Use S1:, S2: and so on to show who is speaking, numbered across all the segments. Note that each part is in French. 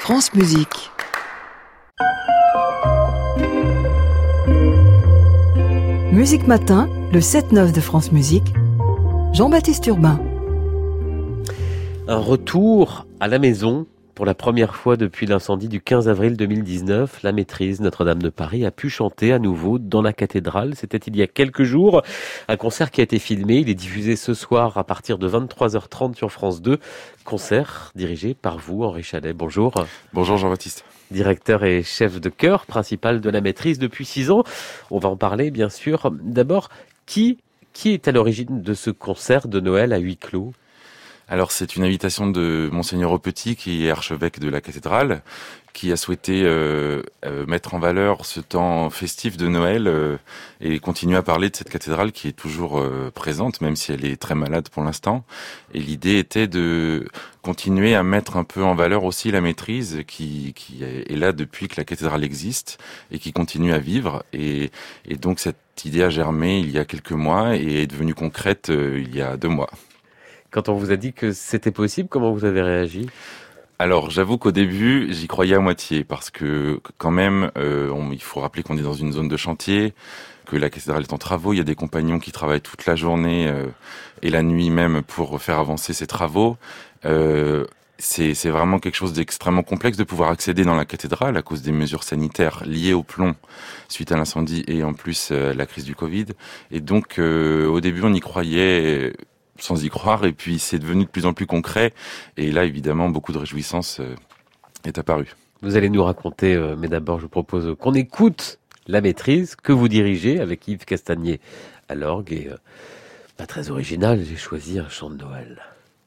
S1: France Musique. Musique Matin, le 7-9 de France Musique, Jean-Baptiste Urbain.
S2: Un retour à la maison. Pour la première fois depuis l'incendie du 15 avril 2019, la maîtrise Notre-Dame de Paris a pu chanter à nouveau dans la cathédrale. C'était il y a quelques jours. Un concert qui a été filmé. Il est diffusé ce soir à partir de 23h30 sur France 2. Concert dirigé par vous, Henri Chalet. Bonjour.
S3: Bonjour Jean-Baptiste.
S2: Directeur et chef de chœur principal de la maîtrise depuis 6 ans. On va en parler bien sûr. D'abord, qui est à l'origine de ce concert de Noël à huis clos ?
S3: Alors c'est une invitation de Monseigneur Aupetit, qui est archevêque de la cathédrale, qui a souhaité mettre en valeur ce temps festif de Noël et continuer à parler de cette cathédrale qui est toujours présente, même si elle est très malade pour l'instant. Et l'idée était de continuer à mettre un peu en valeur aussi la maîtrise qui est là depuis que la cathédrale existe et qui continue à vivre. Et donc cette idée a germé il y a quelques mois et est devenue concrète il y a 2 mois.
S2: Quand on vous a dit que c'était possible, comment vous avez réagi ?
S3: Alors, j'avoue qu'au début, j'y croyais à moitié, parce que quand même, il faut rappeler qu'on est dans une zone de chantier, que la cathédrale est en travaux, il y a des compagnons qui travaillent toute la journée et la nuit même pour faire avancer ces travaux. C'est vraiment quelque chose d'extrêmement complexe de pouvoir accéder dans la cathédrale à cause des mesures sanitaires liées au plomb suite à l'incendie et en plus la crise du Covid. Et donc, au début, on y croyait sans y croire, et puis c'est devenu de plus en plus concret, et là évidemment beaucoup de réjouissance est apparue.
S2: Vous allez nous raconter, mais d'abord je vous propose qu'on écoute la maîtrise que vous dirigez avec Yves Castagnier à l'orgue, et pas très original, j'ai choisi un chant de Noël.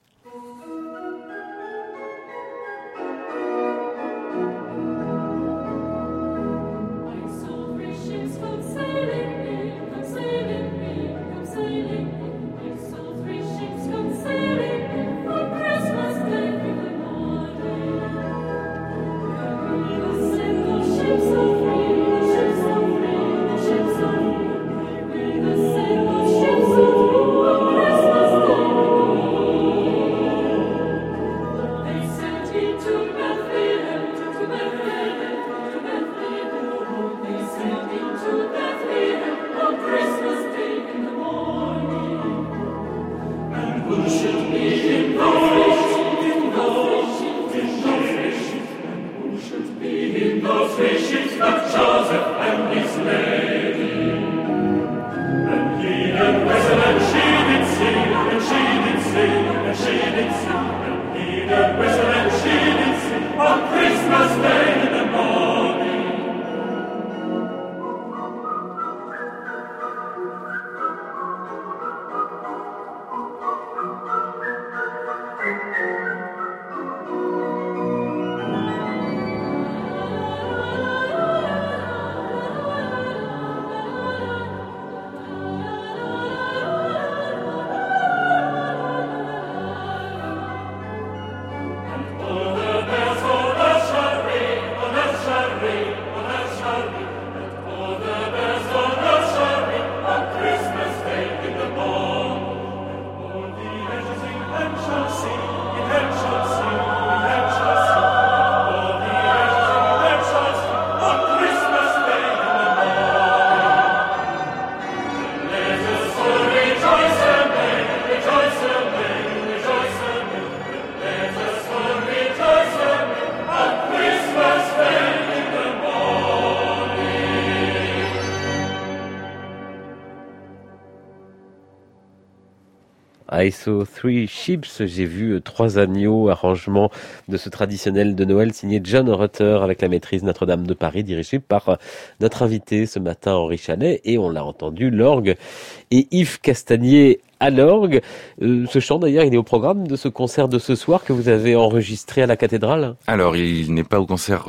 S2: I saw 3 ships, j'ai vu 3 agneaux, arrangement de ce traditionnel de Noël signé John Rutter avec la maîtrise Notre-Dame de Paris, dirigée par notre invité ce matin, Henri Chalet, et on l'a entendu, l'orgue et Yves Castagnier à l'orgue. Ce chant d'ailleurs, il est au programme de ce concert de ce soir que vous avez enregistré à la cathédrale.
S3: Alors, il n'est pas au concert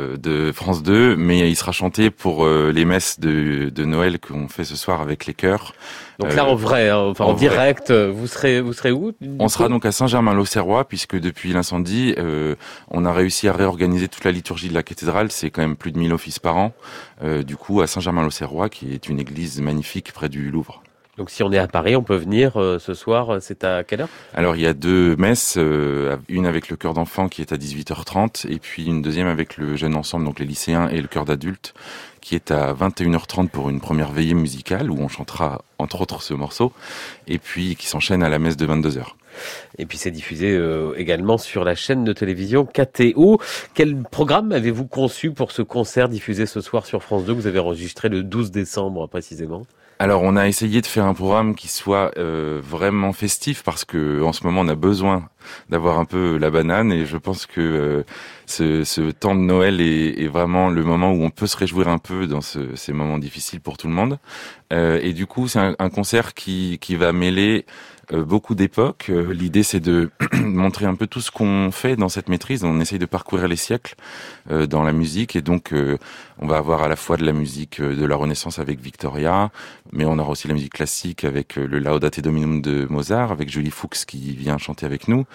S3: de France 2, mais il sera chanté pour les messes de Noël qu'on fait ce soir avec les chœurs.
S2: Donc là, en vrai, hein, en direct, vous serez où ?
S3: On sera donc à Saint-Germain-l'Auxerrois, puisque depuis l'incendie, on a réussi à réorganiser toute la liturgie de la cathédrale. C'est quand même plus de 1000 offices par an. Du coup, à Saint-Germain-l'Auxerrois, qui est une église magnifique près du Louvre.
S2: Donc si on est à Paris, on peut venir ce soir, c'est à quelle heure?
S3: Alors il y a 2 messes, une avec le chœur d'enfants qui est à 18h30 et puis une deuxième avec le jeune ensemble, donc les lycéens et le chœur d'adultes, qui est à 21h30 pour une première veillée musicale où on chantera entre autres ce morceau et puis qui s'enchaîne à la messe de 22h.
S2: Et puis c'est diffusé également sur la chaîne de télévision KTO. Quel programme avez-vous conçu pour ce concert diffusé ce soir sur France 2 que vous avez enregistré le 12 décembre précisément?
S3: Alors on a essayé de faire un programme qui soit vraiment festif parce que en ce moment on a besoin d'avoir un peu la banane et je pense que ce temps de Noël est vraiment le moment où on peut se réjouir un peu dans ces moments difficiles pour tout le monde. Et du coup c'est un concert qui va mêler beaucoup d'époques. L'idée, c'est de montrer un peu tout ce qu'on fait dans cette maîtrise. On essaye de parcourir les siècles dans la musique. Et donc, on va avoir à la fois de la musique de la Renaissance avec Victoria, mais on aura aussi la musique classique avec le Laudate Dominum de Mozart, avec Julie Fuchs qui vient chanter avec nous.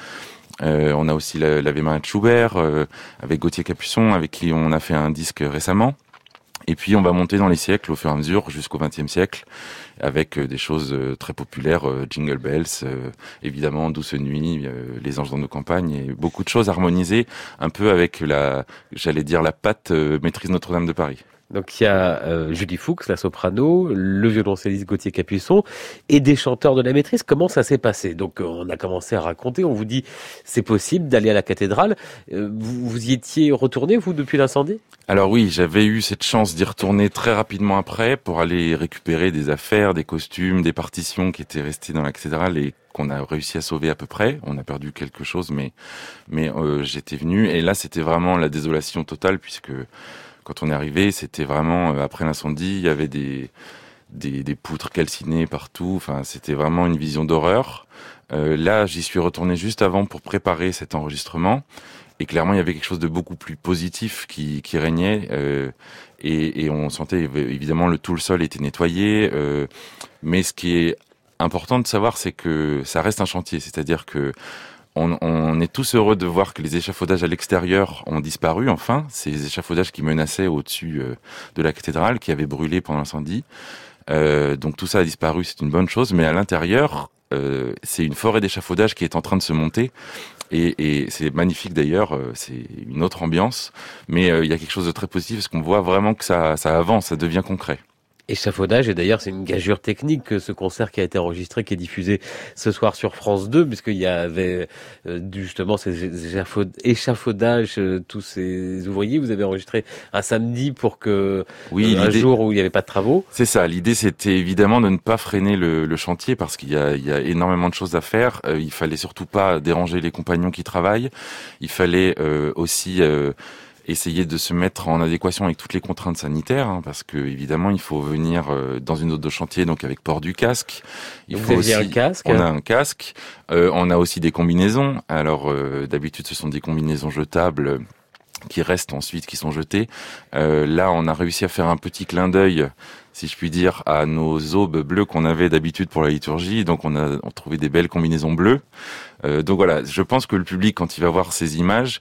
S3: On a aussi l'Ave Maria de Schubert, avec Gauthier Capuçon, avec qui on a fait un disque récemment. Et puis on va monter dans les siècles au fur et à mesure jusqu'au XXe siècle avec des choses très populaires, Jingle Bells, évidemment Douce Nuit, Les Anges dans nos campagnes et beaucoup de choses harmonisées un peu avec la patte Maîtrise Notre-Dame de Paris.
S2: Donc il y a Julie Fuchs, la soprano, le violoncelliste Gauthier Capuçon et des chanteurs de la maîtrise. Comment ça s'est passé? Donc on a commencé à raconter, on vous dit c'est possible d'aller à la cathédrale. Vous y étiez retourné, vous, depuis l'incendie?
S3: Alors oui, j'avais eu cette chance d'y retourner très rapidement après pour aller récupérer des affaires, des costumes, des partitions qui étaient restées dans la cathédrale et qu'on a réussi à sauver à peu près. On a perdu quelque chose, mais j'étais venu et là c'était vraiment la désolation totale puisque quand on est arrivé, c'était vraiment après l'incendie, il y avait des poutres calcinées partout. Enfin, c'était vraiment une vision d'horreur. Là, j'y suis retourné juste avant pour préparer cet enregistrement. Et clairement, il y avait quelque chose de beaucoup plus positif qui régnait. Et on sentait, évidemment, tout le sol était nettoyé. Mais ce qui est important de savoir, c'est que ça reste un chantier. C'est-à-dire que on est tous heureux de voir que les échafaudages à l'extérieur ont disparu, enfin. Ces échafaudages qui menaçaient au-dessus de la cathédrale, qui avaient brûlé pendant l'incendie. Donc tout ça a disparu, c'est une bonne chose. Mais à l'intérieur, c'est une forêt d'échafaudage qui est en train de se monter. Et c'est magnifique d'ailleurs, c'est une autre ambiance. Mais il y a quelque chose de très positif parce qu'on voit vraiment que ça avance, ça devient concret.
S2: Échafaudage, et d'ailleurs c'est une gageure technique, ce concert qui a été enregistré, qui est diffusé ce soir sur France 2, puisqu'il y avait justement ces échafaudages, tous ces ouvriers. Vous avez enregistré un samedi pour que un jour où il n'y avait pas de travaux.
S3: C'est ça, l'idée c'était évidemment de ne pas freiner le chantier parce qu'il y a énormément de choses à faire. Il fallait surtout pas déranger les compagnons qui travaillent. Il fallait aussi essayer de se mettre en adéquation avec toutes les contraintes sanitaires, hein, parce que évidemment il faut venir dans une zone de chantier, donc avec port du casque.
S2: Vous avez un casque.
S3: On a un casque. On a aussi des combinaisons. Alors d'habitude ce sont des combinaisons jetables qui restent ensuite, qui sont jetées. Là on a réussi à faire un petit clin d'œil, si je puis dire, à nos aubes bleues qu'on avait d'habitude pour la liturgie. Donc on a trouvé des belles combinaisons bleues. Donc voilà, je pense que le public, quand il va voir ces images,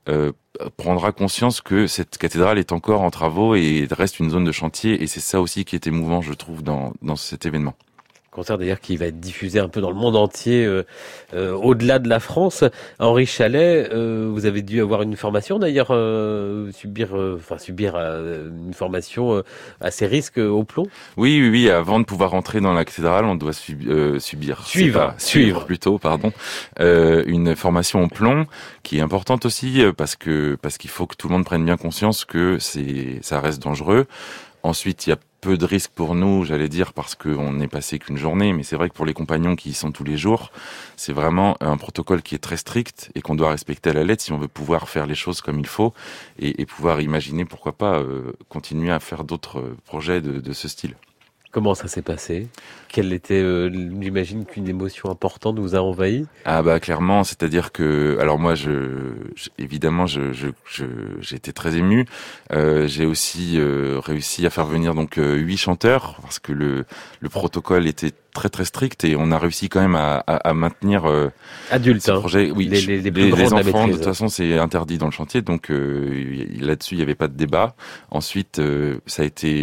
S3: prendra conscience que cette cathédrale est encore en travaux et reste une zone de chantier, et c'est ça aussi qui est émouvant, je trouve, dans cet événement.
S2: Concert d'ailleurs qui va être diffusé un peu dans le monde entier, au-delà de la France. Henri Chalet, vous avez dû avoir une formation d'ailleurs, subir une formation à ces risques au plomb.
S3: Oui. Avant de pouvoir rentrer dans la cathédrale, on doit suivre plutôt, pardon, une formation au plomb qui est importante aussi parce qu'il faut que tout le monde prenne bien conscience que ça reste dangereux. Ensuite, il y a peu de risques pour nous, j'allais dire, parce qu'on n'est passé qu'une journée, mais c'est vrai que pour les compagnons qui y sont tous les jours, c'est vraiment un protocole qui est très strict et qu'on doit respecter à la lettre si on veut pouvoir faire les choses comme il faut et pouvoir imaginer, pourquoi pas, continuer à faire d'autres projets de ce style.
S2: Comment ça s'est passé? Quelle était, j'imagine qu'une émotion importante vous a envahi?
S3: Ah bah clairement, c'est-à-dire que, alors moi, évidemment, j'ai été très ému. J'ai aussi réussi à faire venir donc 8 chanteurs parce que le protocole était très très strict et on a réussi quand même à maintenir
S2: adultes,
S3: ce projet. Oui,
S2: les
S3: enfants de toute façon c'est interdit dans le chantier, donc là-dessus il y avait pas de débat. Ensuite, ça a été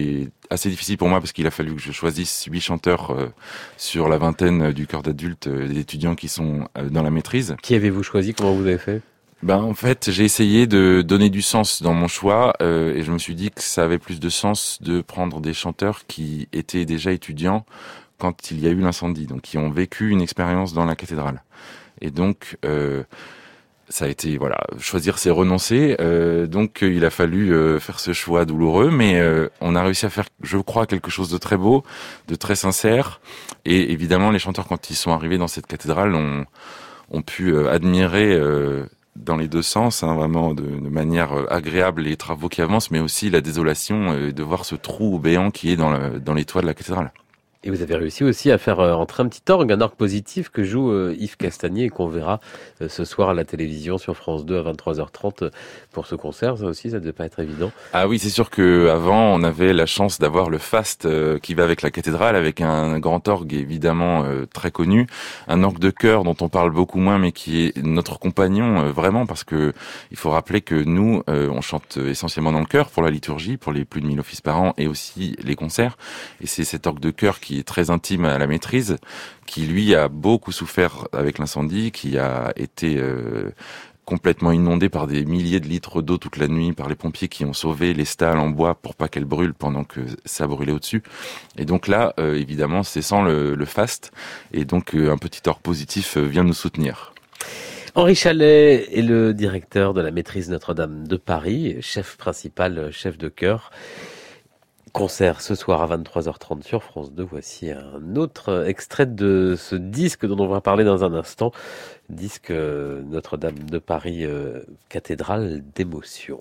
S3: assez difficile pour moi parce qu'il a fallu que je choisisse 8 chanteurs sur la vingtaine du chœur d'adultes, des étudiants qui sont dans la maîtrise.
S2: Qui avez-vous choisi? Comment vous avez fait?
S3: En fait, j'ai essayé de donner du sens dans mon choix et je me suis dit que ça avait plus de sens de prendre des chanteurs qui étaient déjà étudiants quand il y a eu l'incendie, donc qui ont vécu une expérience dans la cathédrale. Et donc, ça a été, choisir c'est renoncer. Donc, il a fallu faire ce choix douloureux, mais on a réussi à faire, je crois, quelque chose de très beau, de très sincère. Et évidemment, les chanteurs, quand ils sont arrivés dans cette cathédrale, ont pu admirer dans les deux sens, vraiment de manière agréable les travaux qui avancent, mais aussi la désolation de voir ce trou béant qui est dans les toits de la cathédrale.
S2: Et vous avez réussi aussi à faire entrer un petit orgue, un orgue positif que joue Yves Castagnier et qu'on verra ce soir à la télévision sur France 2 à 23h30 pour ce concert. Ça aussi, ça ne devait pas être évident.
S3: Ah oui, c'est sûr que avant on avait la chance d'avoir le faste qui va avec la cathédrale, avec un grand orgue évidemment très connu, un orgue de chœur dont on parle beaucoup moins, mais qui est notre compagnon vraiment, parce que il faut rappeler que nous on chante essentiellement dans le chœur pour la liturgie, pour les plus de 1000 offices par an et aussi les concerts. Et c'est cet orgue de chœur qui est très intime à la maîtrise, qui lui a beaucoup souffert avec l'incendie, qui a été complètement inondé par des milliers de litres d'eau toute la nuit, par les pompiers qui ont sauvé les stalles en bois pour pas qu'elles brûlent pendant que ça brûlait au-dessus. Et donc là, évidemment, c'est sans le faste, et donc un petit orgue positif vient nous soutenir.
S2: Henri Chalet est le directeur de la maîtrise Notre-Dame de Paris, chef principal, chef de chœur. Concert ce soir à 23h30 sur France 2. Voici un autre extrait de ce disque dont on va parler dans un instant. Disque Notre-Dame de Paris, cathédrale d'émotion.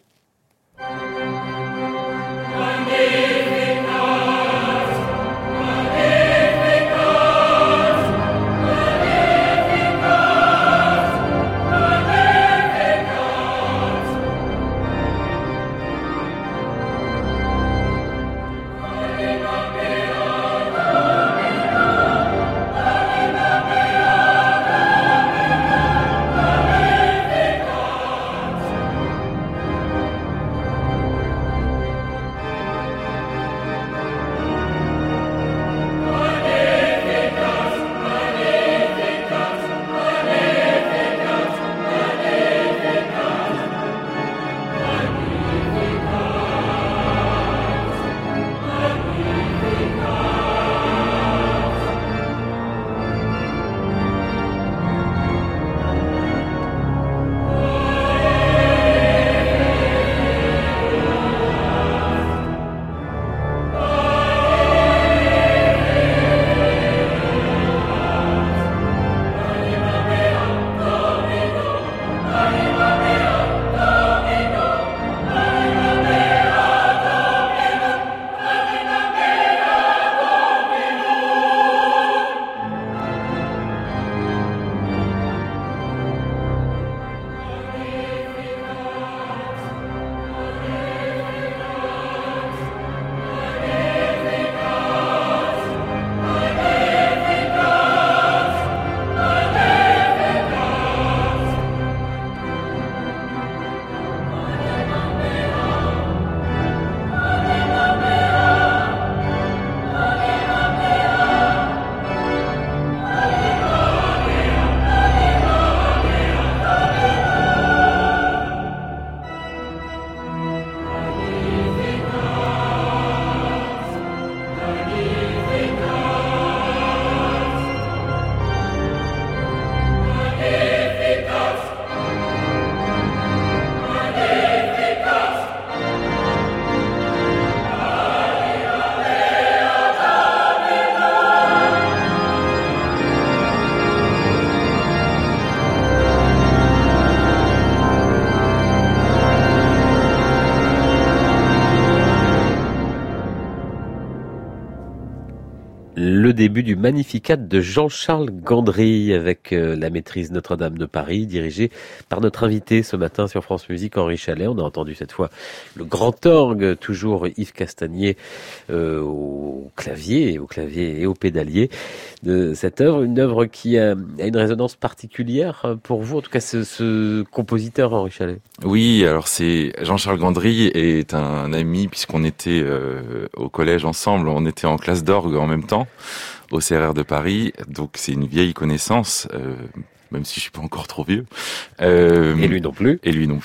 S2: le début du Magnificat de Jean-Charles Gandry avec la maîtrise Notre-Dame de Paris, dirigée par notre invité ce matin sur France Musique, Henri Chalet. On a entendu cette fois le grand orgue, toujours Yves Castagnier au clavier et au pédalier de cette œuvre. Une œuvre qui a une résonance particulière pour vous, en tout cas ce compositeur Henri Chalet.
S3: Oui, alors c'est Jean-Charles Gandry est un ami puisqu'on était au collège ensemble, on était en classe d'orgue en même temps au CRR de Paris, donc c'est une vieille connaissance, même si je suis pas encore trop vieux.
S2: Et lui non plus.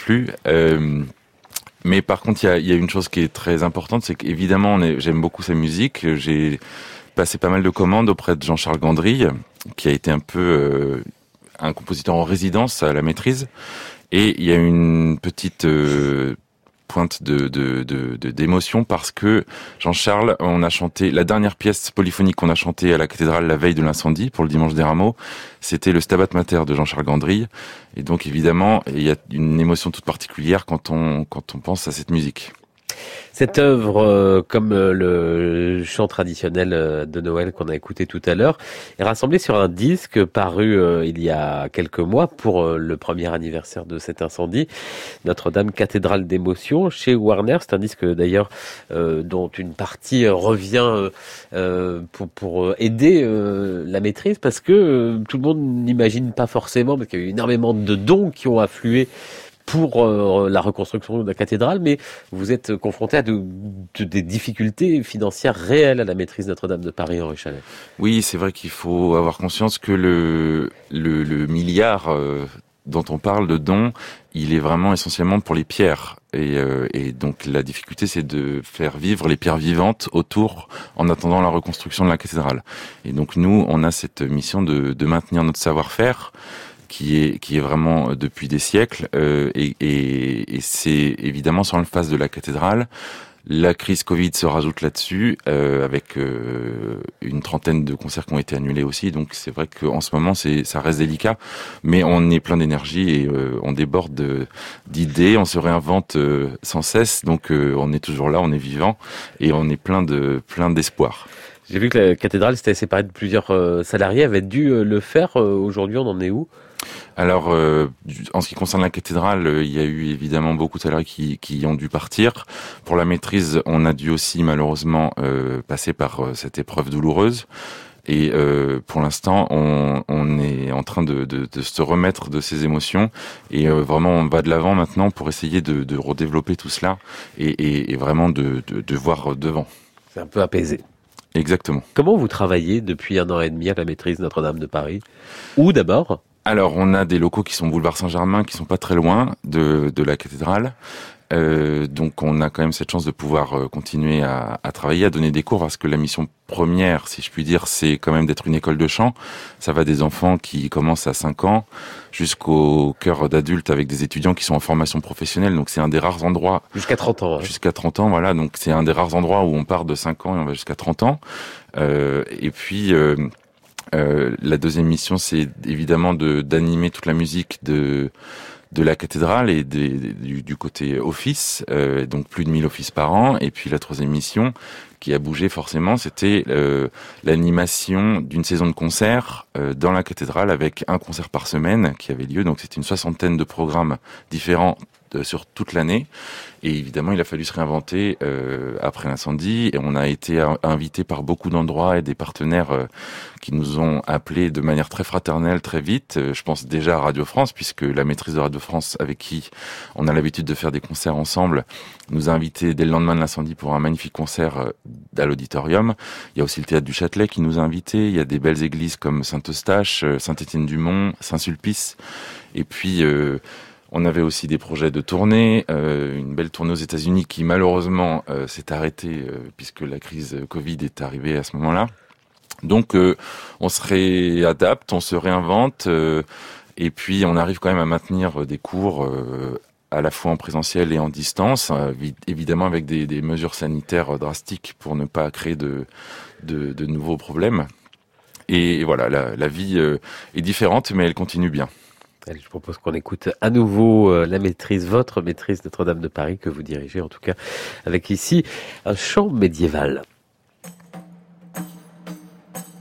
S3: Mais par contre, il y a une chose qui est très importante, c'est qu'évidemment, j'aime beaucoup sa musique. J'ai passé pas mal de commandes auprès de Jean-Charles Gandry, qui a été un peu un compositeur en résidence à la maîtrise. Et il y a une petite pointe d'émotion parce que Jean-Charles, on a chanté la dernière pièce polyphonique qu'on a chantée à la cathédrale la veille de l'incendie pour le Dimanche des Rameaux, c'était le Stabat Mater de Jean-Charles Gandry. Et donc évidemment, il y a une émotion toute particulière quand on pense à cette musique.
S2: Cette œuvre, comme le chant traditionnel de Noël qu'on a écouté tout à l'heure, est rassemblée sur un disque paru il y a quelques mois pour le premier anniversaire de cet incendie, Notre-Dame cathédrale d'émotion chez Warner. C'est un disque d'ailleurs dont une partie revient pour aider la maîtrise, parce que tout le monde n'imagine pas forcément, parce qu'il y a eu énormément de dons qui ont afflué pour la reconstruction de la cathédrale, mais vous êtes confronté à des difficultés financières réelles à la maîtrise Notre-Dame de Paris, Henri Chalet.
S3: Oui, c'est vrai qu'il faut avoir conscience que le milliard dont on parle de dons, il est vraiment essentiellement pour les pierres. Et donc la difficulté, c'est de faire vivre les pierres vivantes autour en attendant la reconstruction de la cathédrale. Et donc nous, on a cette mission de maintenir notre savoir-faire, qui est vraiment depuis des siècles, et c'est évidemment sur le face de la cathédrale. La crise Covid se rajoute là-dessus, avec une trentaine de concerts qui ont été annulés aussi. Donc c'est vrai qu'en ce moment, ça reste délicat, mais on est plein d'énergie et on déborde d'idées, on se réinvente sans cesse. Donc on est toujours là, on est vivant et on est plein d'espoir.
S2: J'ai vu que la cathédrale s'était séparée de plusieurs salariés, avait dû le faire. Aujourd'hui, on en est où ?
S3: Alors, en ce qui concerne la cathédrale, il y a eu évidemment beaucoup de salariés qui ont dû partir. Pour la maîtrise, on a dû aussi malheureusement passer par cette épreuve douloureuse. Et pour l'instant, on est en train de se remettre de ces émotions. Et vraiment, on va de l'avant maintenant pour essayer de redévelopper tout cela et vraiment de voir devant.
S2: C'est un peu apaisé.
S3: Exactement.
S2: Comment vous travaillez depuis 1 an et demi à la maîtrise Notre-Dame de Paris ? Où d'abord ?
S3: Alors, on a des locaux qui sont boulevard Saint-Germain, qui sont pas très loin de la cathédrale. Donc, on a quand même cette chance de pouvoir continuer à travailler, à donner des cours, parce que la mission première, si je puis dire, c'est quand même d'être une école de chant. Ça va des enfants qui commencent à 5 ans jusqu'au chœur d'adultes avec des étudiants qui sont en formation professionnelle. Donc, c'est un des rares endroits...
S2: Jusqu'à 30 ans. Hein.
S3: Jusqu'à 30 ans, voilà. Donc, c'est un des rares endroits où on part de 5 ans et on va jusqu'à 30 ans. Et puis... la deuxième mission, c'est évidemment d'animer toute la musique de la cathédrale et du côté office, donc plus de 1000 offices par an. Et puis la troisième mission, qui a bougé forcément, c'était l'animation d'une saison de concerts dans la cathédrale avec un concert par semaine qui avait lieu. Donc c'était une 60aine de programmes différents sur toute l'année. Et évidemment, il a fallu se réinventer après l'incendie. Et on a été invité par beaucoup d'endroits et des partenaires qui nous ont appelés de manière très fraternelle, très vite. Je pense déjà à Radio France, puisque la maîtrise de Radio France, avec qui on a l'habitude de faire des concerts ensemble, nous a invités dès le lendemain de l'incendie pour un magnifique concert à l'auditorium. Il y a aussi le Théâtre du Châtelet qui nous a invités. Il y a des belles églises comme Saint-Eustache, Saint-Étienne-du-Mont, Saint-Sulpice. Et puis... on avait aussi des projets de tournée, une belle tournée aux États-Unis qui malheureusement s'est arrêtée puisque la crise Covid est arrivée à ce moment-là. Donc on se réadapte, on se réinvente et puis on arrive quand même à maintenir des cours à la fois en présentiel et en distance, évidemment avec des mesures sanitaires drastiques pour ne pas créer de nouveaux problèmes. Et voilà, la vie est différente mais elle continue bien.
S2: Allez, je propose qu'on écoute à nouveau la maîtrise, votre maîtrise Notre-Dame de Paris, que vous dirigez en tout cas, avec ici un chant médiéval.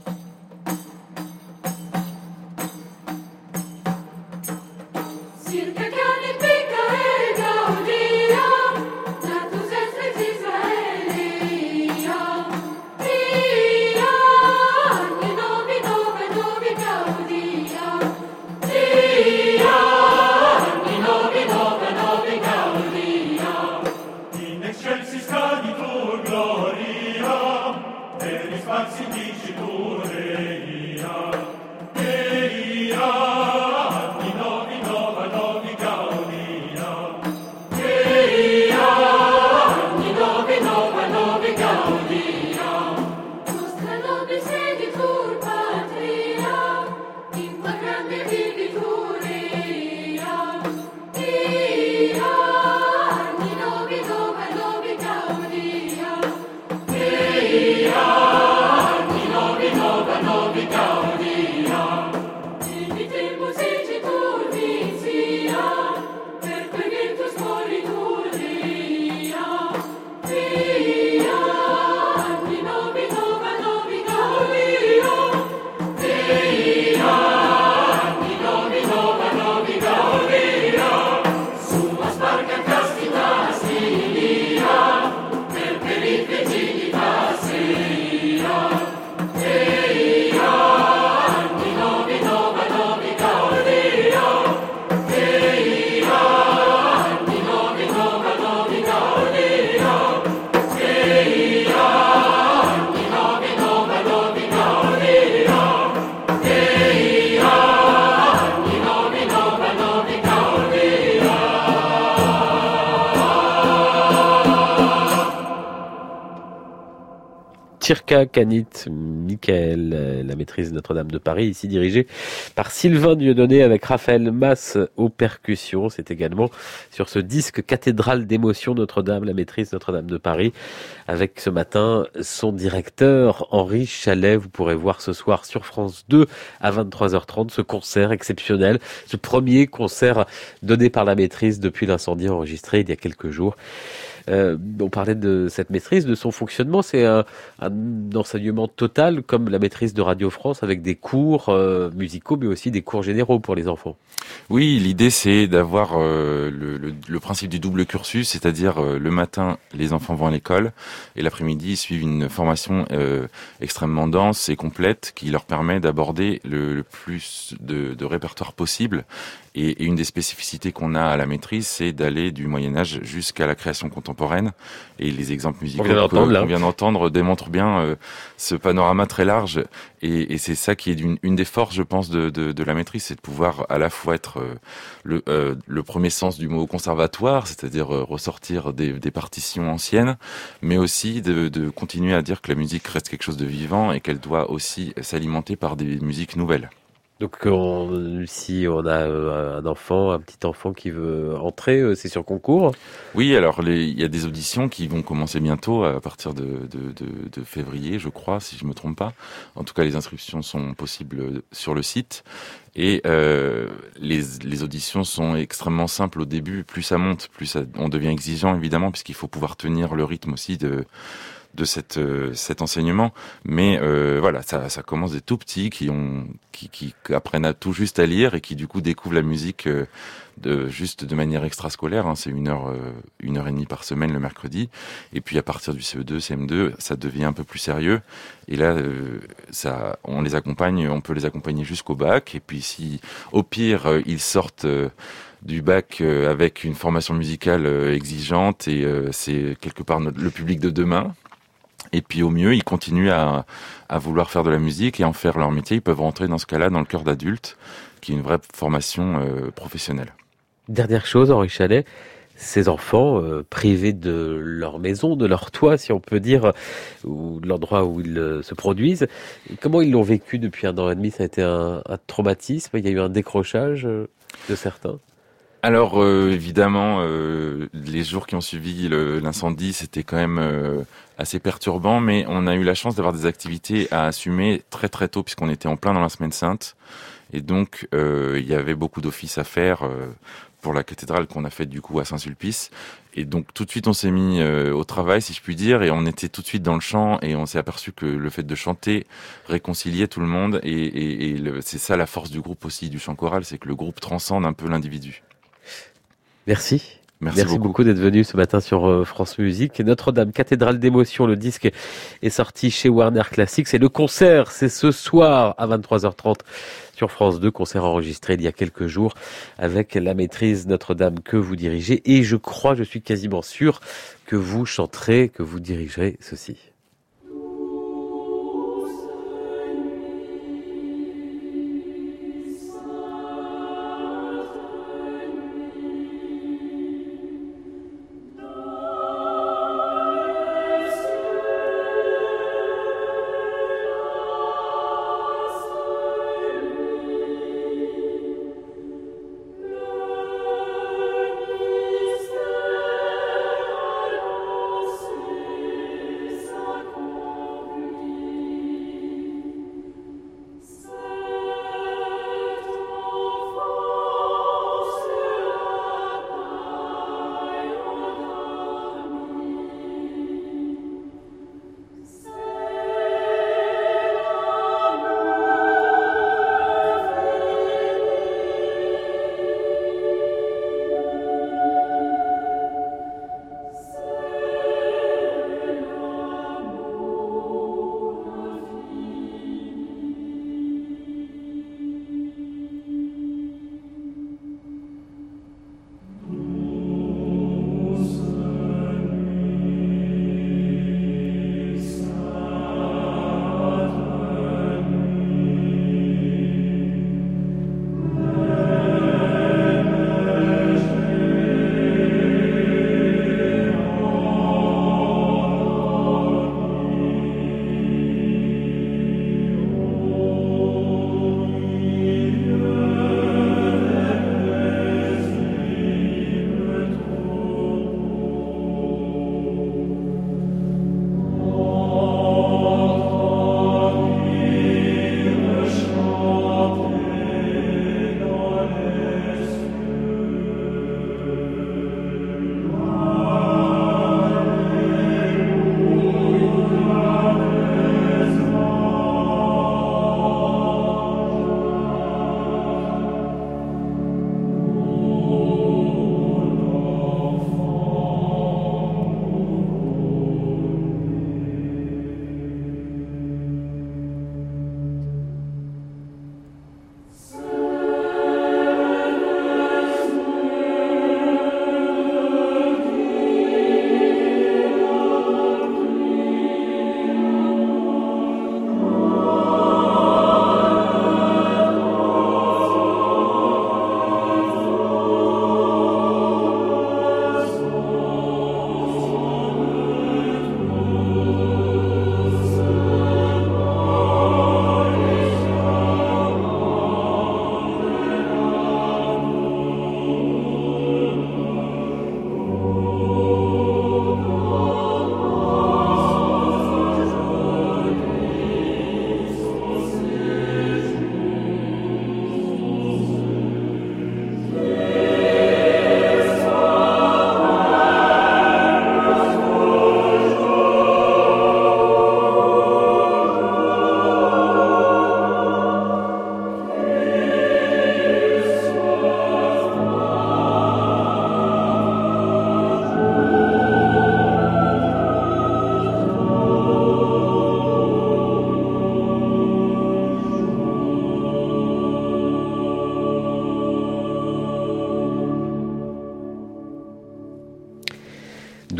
S2: Chirka Kanit Michael, la maîtrise Notre-Dame de Paris, ici dirigée par Sylvain Dieudonné avec Raphaël Masse aux percussions. C'est également sur ce disque Cathédrale d'émotion Notre-Dame, la maîtrise Notre-Dame de Paris, avec ce matin son directeur Henri Chalet. Vous pourrez voir ce soir sur France 2 à 23h30 ce concert exceptionnel, ce premier concert donné par la maîtrise depuis l'incendie enregistré il y a quelques jours. On parlait de cette maîtrise, de son fonctionnement. C'est un enseignement total comme la maîtrise de Radio France avec des cours musicaux mais aussi des cours généraux pour les enfants.
S3: Oui, l'idée c'est d'avoir le principe du double cursus, c'est-à-dire le matin les enfants vont à l'école et l'après-midi ils suivent une formation extrêmement dense et complète qui leur permet d'aborder le plus de répertoire possible. Et une des spécificités qu'on a à la maîtrise, c'est d'aller du Moyen-Âge jusqu'à la création contemporaine. Et les exemples musicaux qu'on vient d'entendre démontrent bien ce panorama très large. Et c'est ça qui est une des forces, je pense, de la maîtrise, c'est de pouvoir à la fois être le premier sens du mot conservatoire, c'est-à-dire ressortir des partitions anciennes, mais aussi de continuer à dire que la musique reste quelque chose de vivant et qu'elle doit aussi s'alimenter par des musiques nouvelles.
S2: Donc si on a un petit enfant qui veut entrer, c'est sur concours?
S3: Oui, alors il y a des auditions qui vont commencer bientôt à partir de février, je crois, si je me trompe pas. En tout cas, les inscriptions sont possibles sur le site. Et les auditions sont extrêmement simples au début. Plus ça monte, on devient exigeant évidemment, puisqu'il faut pouvoir tenir le rythme aussi de cet enseignement, mais voilà, ça commence des tout petits qui apprennent à tout juste à lire et qui du coup découvrent la musique juste de manière extrascolaire. C'est 1h30 par semaine le mercredi, et puis à partir du CE2, CM2, ça devient un peu plus sérieux. Et là, on peut les accompagner jusqu'au bac. Et puis si, au pire, ils sortent du bac avec une formation musicale exigeante, et c'est quelque part le public de demain. Et puis au mieux, ils continuent à vouloir faire de la musique et en faire leur métier. Ils peuvent rentrer dans ce cas-là dans le chœur d'adultes, qui est une vraie formation professionnelle.
S2: Dernière chose, Henri Chalet, ces enfants privés de leur maison, de leur toit, si on peut dire, ou de l'endroit où ils se produisent, comment ils l'ont vécu depuis 1 an et demi? Ça a été un traumatisme? Il y a eu un décrochage de certains?
S3: Alors évidemment, les jours qui ont suivi l'incendie, c'était quand même assez perturbant, mais on a eu la chance d'avoir des activités à assumer très très tôt, puisqu'on était en plein dans la Semaine Sainte, et donc il y avait beaucoup d'offices à faire pour la cathédrale qu'on a faite du coup à Saint-Sulpice, et donc tout de suite on s'est mis au travail, si je puis dire, et on était tout de suite dans le chant, et on s'est aperçu que le fait de chanter réconciliait tout le monde, et c'est ça la force du groupe aussi, du chant choral, c'est que le groupe transcende un peu l'individu.
S2: Merci. Merci beaucoup d'être venu ce matin sur France Musique. Notre-Dame, cathédrale d'émotion, le disque est sorti chez Warner Classics et le concert, c'est ce soir à 23h30 sur France 2, concert enregistré il y a quelques jours avec la maîtrise Notre-Dame que vous dirigez, et je suis quasiment sûr que vous chanterez, que vous dirigerez ceci.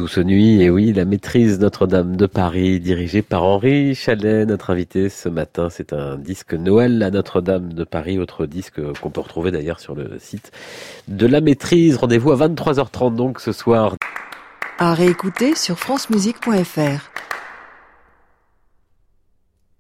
S2: douce nuit. Et oui, la maîtrise Notre-Dame de Paris, dirigée par Henri Chalet, notre invité ce matin. C'est un disque Noël à Notre-Dame de Paris, autre disque qu'on peut retrouver d'ailleurs sur le site de la maîtrise. Rendez-vous à 23h30 donc ce soir.
S1: À réécouter sur francemusique.fr.